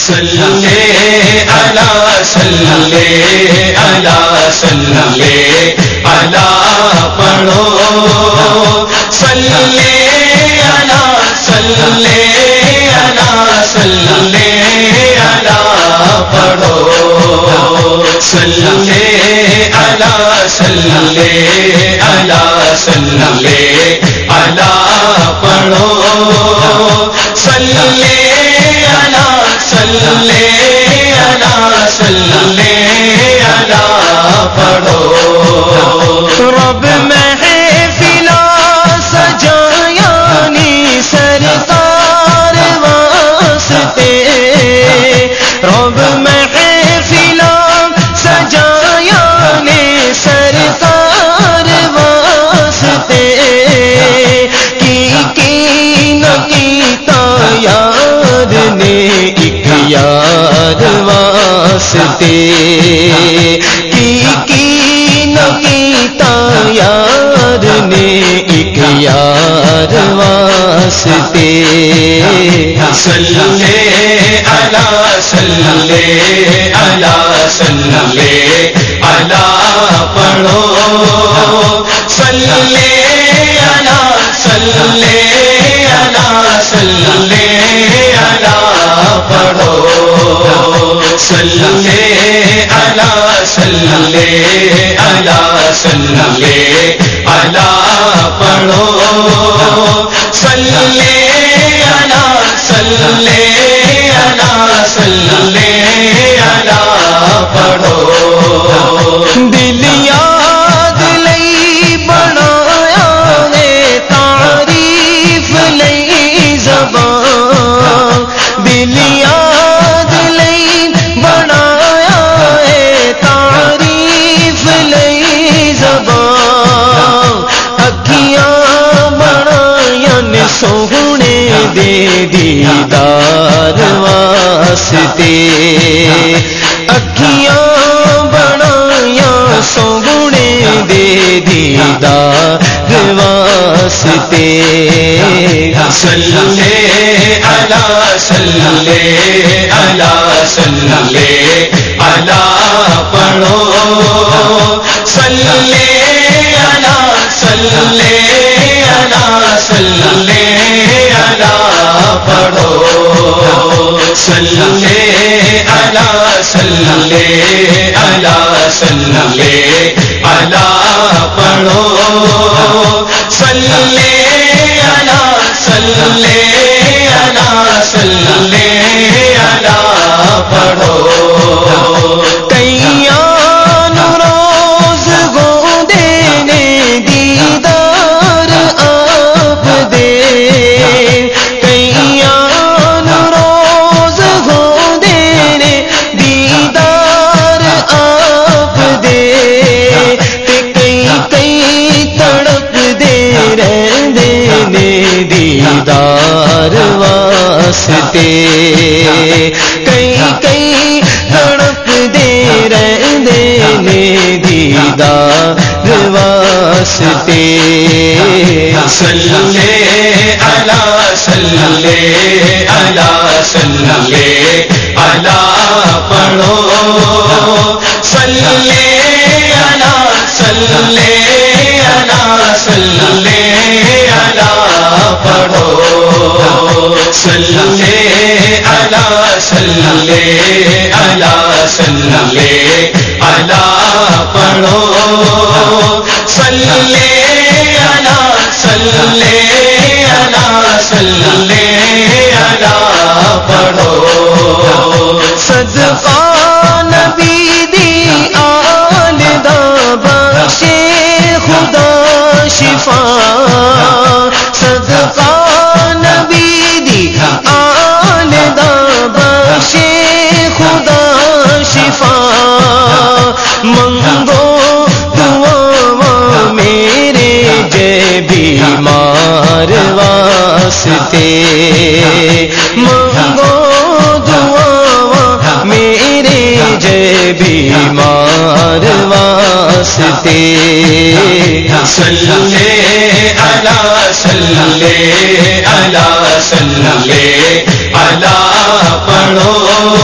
صلی علی صلی علی صلی علی پڑھو صلی علی صلی علی صلی علی پڑھو صلی علی صلی علی صلی علی پڑھو صلی علی صلی علی صلی علی پڑھو رب محفلیں سجایا نی سرکار واسطے رب محفلیں سجایا نی سرکار واسطے کی نہ کیتا یار نے ایک یار واسطے کی نہ کیتا یار نے ایک یار واسطے صلی علی صلی علی صلی علی پڑھو صلی علی صلی علی صلی علی پڑھو صلی علی صلی علی صلی علی پڑھو صلی علی صلی علی صلی علی پڑھو دل یاد لئی بنایا ہے تعریف لئی زبان دل یاد لئی بنایا ہے تعریف لئی زبان اکھیاں بنایا نے سونے دے دیدار واسطے اکھیاں بنایا سونے دے دیدار واسطے صلی علی صلی علی صلی علی پڑھو صلی علی صلی علی صلی علی پڑھو صلی علی صلی علی صلی علی پڑھو صلی علی صلی علی صلی علی پڑھو کیان روز گو دینے دیدار آپ دے کیان روز گو دینے دیدار آپ دے کئی تڑپ دے رہنے دیدار واسطے کئی تڑپ دے رہنے دیدار واسطے صلی علی صلی علی صلی علی پڑھو صلی علی صلی علی صلی علی پڑھو صلی علی صلی علی صلی علی پڑھو صلی علی صلی علی صلی علی پڑھو صدقہ نبی دی آل دا بخشے خدا شفا صدقہ نبی دی آل دا بخشے خدا شفا منگو دعا میرے جے بیمار واسطے منگو دعا میرے جے بیمار واسطے صلی علی صلی علی صلی علی پڑھو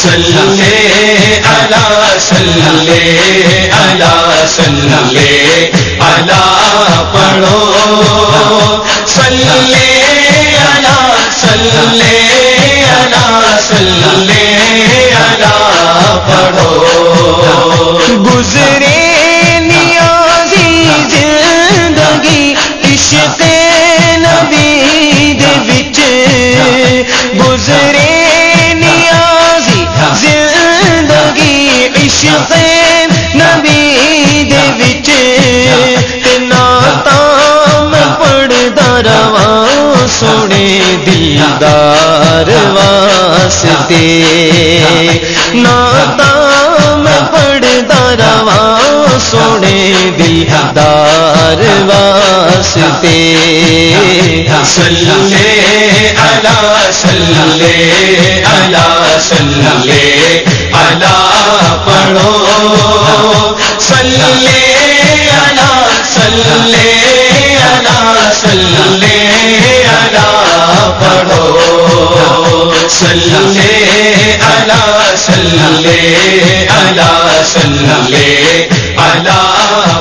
صلی علی صلی علی صلی علی پڑھو صلی علی صلی علی صلی علی پڑھو گزرے نیازی زندگی عشق نبی دے وچ گزرے نیازی زندگی عشق نبی دے وچ تے نعتاں میں پڑھدا رواں سونے دیدار واسطے نعتاں میں پڑھدا رواں سونے دیدار واسطے صلی علی صلی علی صلی علی پڑھو صلی علی صلی علی صلی علی پڑھو صلی علی صلی علی صلی علی